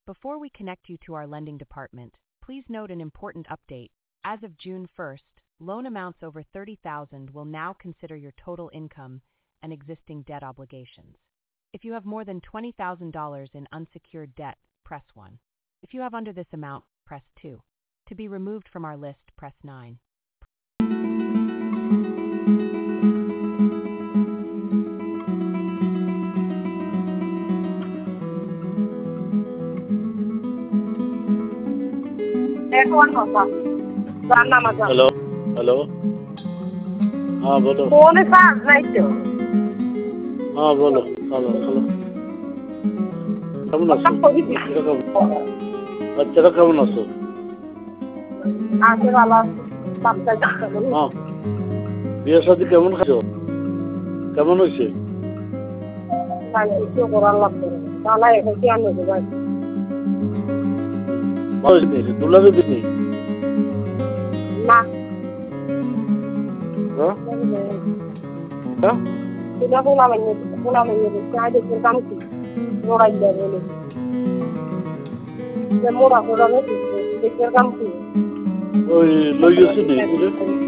Before we connect you to our lending department, please note an important update. As of June 1st, loan amounts over $30,000 will now consider your total income and existing debt obligations. If you have more than $20,000 in unsecured debt, press 1. If you have under this amount, press 2. To be removed from our list, press 9. Hello hello हाँ बोलो phone charge নাই তো हाँ बोलो hello hello কেমন আছো কিরকম বাচ্চারা কেমন আছো আছে ভালো বাচ্চা হ্যাঁ বিয়ে শাদী কেমন খাচ্ছো কেমন হয়েছে কিছু করার লাগবে তাহলে এখন কি আমি দেবো ভালো হয়েছে দুলারে দিনি না হ্যাঁ হ্যাঁ এটা বলা দেখতে কাম কি মোড়াই দেবে যে মোড়া মোড়া দেখতে কাম কি ওই লই গেছি নি